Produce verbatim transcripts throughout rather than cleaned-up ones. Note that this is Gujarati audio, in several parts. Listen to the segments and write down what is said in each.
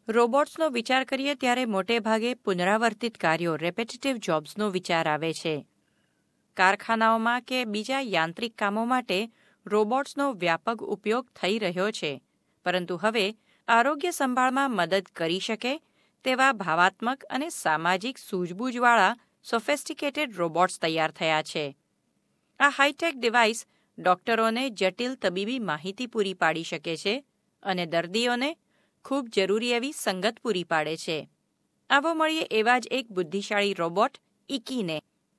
રોબોટ્સનો વિચાર કરીએ ત્યારે મોટે ભાગે પુનરાવર્તિત કાર્યો રેપેટિટિવ જોબ્સનો વિચાર આવે છે. કારખાનાઓમાં કે બીજા યાંત્રિક કામો માટે રોબોટ્સનો વ્યાપક ઉપયોગ થઈ રહ્યો છે, પરંતુ હવે આરોગ્ય સંભાળમાં મદદ કરી શકે તેવા ભાવાત્મક અને સામાજિક સૂઝબૂઝવાળા સોફેસ્ટિકેટેડ રોબોટ્સ તૈયાર થયા છે. આ હાઈટેક ડિવાઇસ ડોક્ટરોને જટિલ તબીબી માહિતી પૂરી પાડી શકે છે અને દર્દીઓને ખૂબ જરૂરી એવી સંગત પૂરી પાડે છે. આવો મળીએ એવા જ એક બુદ્ધિશાળી રોબોટ ઇકીને.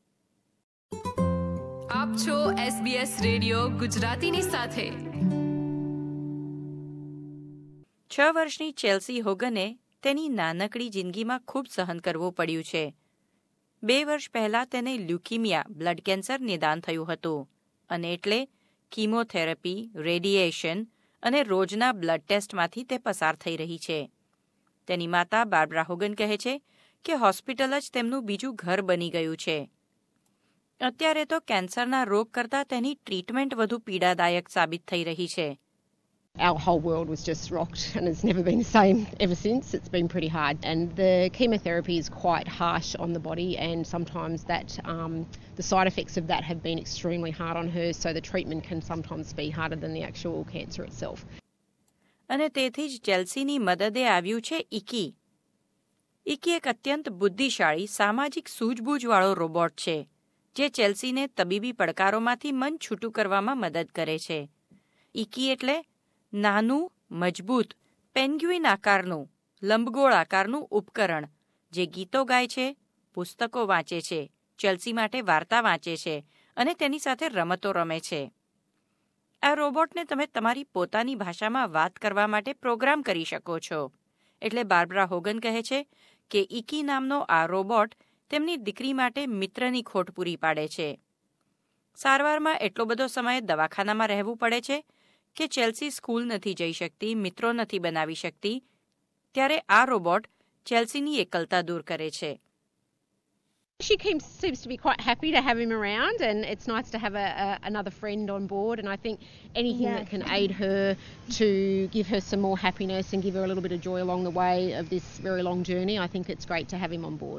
આપ છો એસબીએસ રેડિયો ગુજરાતીની સાથે. છ વર્ષની ચેલ્સી હોગને તેની નાનકડી જિંદગીમાં ખૂબ સહન કરવું પડ્યું છે. બે વર્ષ પહેલાં તેને લ્યુકીમિયા બ્લડ કેન્સર નિદાન થયું હતું અને એટલે કીમોથેરાપી, રેડિયેશન અને રોજના બ્લડ ટેસ્ટમાંથી તે પસાર થઈ રહી છે. તેની માતા બાર્બરા હોગન કહે છે કે હોસ્પિટલ જ તેમનું બીજું ઘર બની ગયું છે. અત્યારે તો કેન્સરના રોગ કરતાં તેની ટ્રીટમેન્ટ વધુ પીડાદાયક સાબિત થઈ રહી છે. Our whole world was just rocked and it's never been the same ever since. It's been pretty hard and the chemotherapy is quite harsh on the body and sometimes that um, the side effects of that have been extremely hard on her, so the treatment can sometimes be harder than the actual cancer itself. અને તેથી જ ચેલ્સીની મદદે આવ્યું છે ઇકી. ઇકી એક અત્યંત બુદ્ધિશાળી સામાજિક સૂઝબૂઝવાળો રોબોટ છે જે ચેલ્સીને તબીબી પડકારોમાંથી મન છૂટું કરવામાં મદદ કરે છે. ઇકી એટલે નાનું, મજબૂત, પેન્ગ્યુઇન આકારનું, લંબગોળ આકારનું ઉપકરણ જે ગીતો ગાય છે, પુસ્તકો વાંચે છે, ચેલ્સી માટે વાર્તા વાંચે છે અને તેની સાથે રમતો રમે છે. આ રોબોટને તમે તમારી પોતાની ભાષામાં વાત કરવા માટે પ્રોગ્રામ કરી શકો છો. એટલે બાર્બરા હોગન કહે છે કે ઇકી નામનો આ રોબોટ તેમની દીકરી માટે મિત્રની ખોટ પૂરી પાડે છે. સારવારમાં એટલો બધો સમય દવાખાનામાં રહેવું પડે છે કે ચેલ્સી સ્કૂલ નથી જઈ શકતી, મિત્રો નથી બનાવી શકતી, ત્યારે આ રોબોટ ચેલ્સીની એકલતા દૂર કરે છે. She keeps, seems to be quite happy to have him around and it's nice to have a, a, another friend on board, and I think anything yeah. that can aid her to give her some more happiness and give her a little bit of joy along the way of this very long journey, I think it's great to have him on board.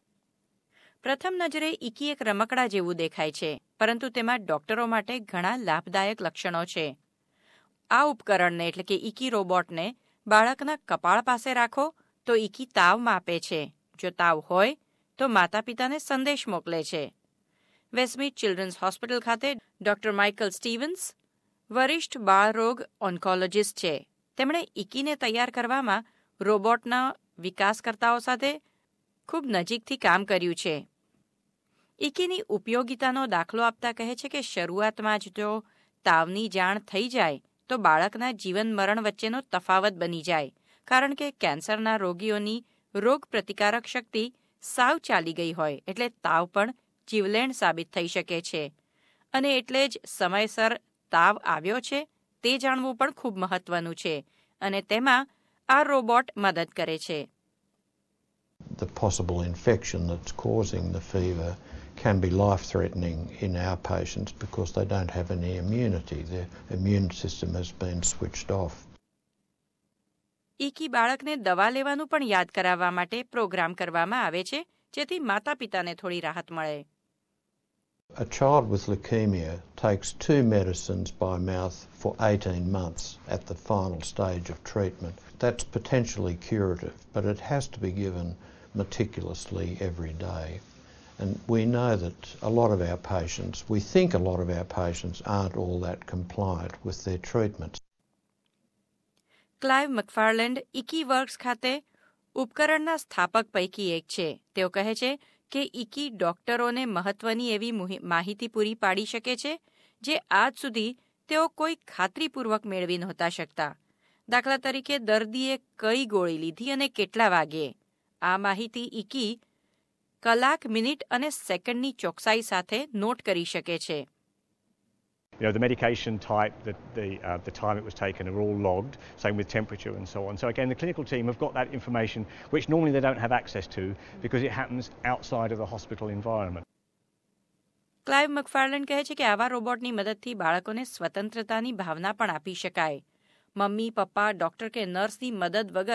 પ્રથમ નજરે ઇકી એક રમકડા જેવું દેખાય છે, પરંતુ તેમાં ડોક્ટરો માટે ઘણા લાભદાયક લક્ષણો છે. આ ઉપકરણને એટલે કે ઇકી રોબોટને બાળકના કપાળ પાસે રાખો તો ઇકી તાવ માપે છે. જો તાવ હોય તો માતા પિતાને સંદેશ મોકલે છે. વેસ્ટમીડ ચિલ્ડ્રન્સ હોસ્પિટલ ખાતે ડોક્ટર માઇકલ સ્ટીવન્સ વરિષ્ઠ બાળરોગ ઓન્કોલોજિસ્ટ છે. તેમણે ઇકીને તૈયાર કરવામાં રોબોટના વિકાસકર્તાઓ સાથે ખૂબ નજીકથી કામ કર્યું છે. ઇકીની ઉપયોગિતાનો દાખલો આપતા કહે છે કે શરૂઆતમાં જ જો તાવની જાણ થઈ જાય તો બાળકના જીવન મરણ વચ્ચેનો તફાવત બની જાય, કારણ કે કેન્સરના રોગીઓની રોગ પ્રતિકારક શક્તિ સાવ ચાલી ગઈ હોય એટલે તાવ પણ જીવલેણ સાબિત થઈ શકે છે. અને એટલે જ સમયસર તાવ આવ્યો છે તે જાણવું પણ ખૂબ મહત્વનું છે અને તેમાં આ રોબોટ મદદ કરે છે. The possible infection that's causing the fever can be life-threatening in our patients because they don't have any immunity. Their immune system has been switched off. ઇકી બાળકને દવા લેવાનું પણ યાદ કરાવવા માટે પ્રોગ્રામ કરવામાં આવે છે જેથી માતા પિતાને થોડી રાહત મળે. A child with leukemia takes two medicines by mouth for eighteen months at the final stage of treatment. That's potentially curative, but it has to be given meticulously every day. And we know that a lot of our patients, we think a lot of our patients aren't all that compliant with their treatments. Clive McFarland Ikkiworks ખાતે ઉપકરણના સ્થાપક પૈકી એક છે. તેઓ કહે છે કે ઇકી ડોક્ટરોને મહત્વની એવી માહિતી પૂરી પાડી શકે છે જે આજ સુધી તેઓ કોઈ ખાતરીપૂર્વક મેળવી નહોતા શકતા. દાખલા તરીકે દર્દીએ કઈ ગોળી લીધી અને કેટલા વાગ્યે. આ માહિતી ઇકી કલાક, મિનિટ અને સેકન્ડની ચોકસાઈ સાથે નોટ કરી શકે છે. You know, the medication type, the, the, uh, the time it was taken are all logged, same with temperature and so on. So again, the clinical team have got that information which normally they don't have access to because it happens outside of the hospital environment. Clive McFarland કહે છે કે આવા રોબોટની મદદથી બાળકોને સ્વતંત્રતાની ભાવના પણ આપી શકાય. મમ્મી, પપ્પા, ડોક્ટર કે નર્સની મદદ વગર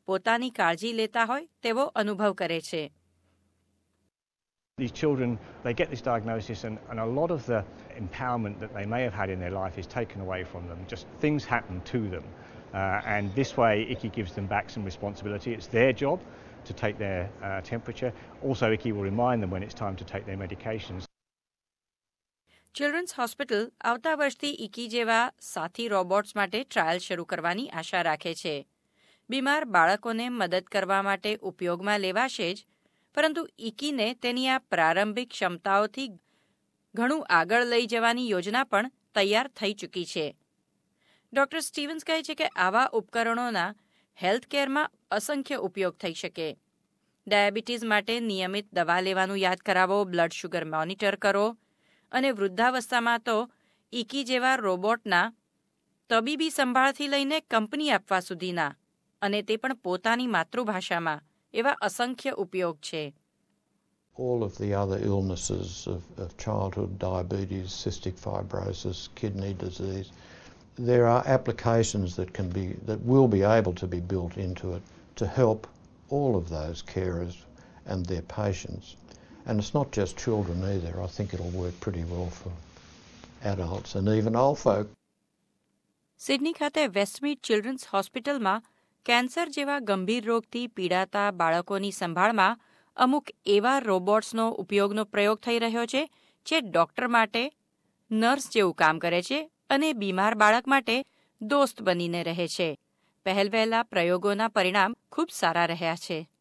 પોતાની કાળજી લેતા હોય તેવો અનુભવ કરે છે. These children, they get this diagnosis and, and a lot of the empowerment that they may have had in their life is taken away from them. Just things happen to them. Uh, and this way, I C I gives them back some responsibility. It's their job to take their uh, temperature. Also, I C I will remind them when it's time to take their medications. Children's hospital આવતા વર્ષથી ઇકી જેવા સાથી રોબોટ્સ માટે ટ્રાયલ શરૂ કરવાની આશા રાખે છે. બીમાર બાળકોને મદદ કરવા માટે ઉપયોગમાં લેવાશે જ, પરંતુ ઇકીને તેની આ પ્રારંભિક ક્ષમતાઓથી ઘણું આગળ લઈ જવાની યોજના પણ તૈયાર થઈ ચૂકી છે. ડોક્ટર સ્ટીવન્સ કહે છે કે આવા ઉપકરણોના હેલ્થ કેરમાં અસંખ્ય ઉપયોગ થઈ શકે. ડાયાબિટીસ માટે નિયમિત દવા લેવાનું યાદ કરાવો, બ્લડ શુગર મોનિટર કરો અને વૃદ્ધાવસ્થામાં તો ઇકી જેવા રોબોટના તબીબી સંભાળથી લઈને કંપની આપવા સુધીના, અને તે પણ પોતાની માતૃભાષામાં, એવા અસંખ્ય ઉપયોગ છે. All of the other illnesses of, of childhood, diabetes, cystic fibrosis, kidney disease, there are applications that can be, that will be able to be built into it to help all of those carers and their patients. And it's not just children either. I think it'll work pretty well for adults and even old folk. Sydney ખાતે વેસ્ટમીડ ચિલ્ડ્રન્સ હોસ્પિટલમાં કેન્સર જેવા ગંભીર રોગથી પીડાતા બાળકોની સંભાળમાં અમુક એવા રોબોટ્સનો ઉપયોગનો પ્રયોગ થઈ રહ્યો છે જે ડોક્ટર માટે નર્સ જેવું કામ કરે છે અને બીમાર બાળક માટે દોસ્ત બનીને રહે છે. પહેલવહેલા પ્રયોગોના પરિણામ ખૂબ સારા રહ્યા છે.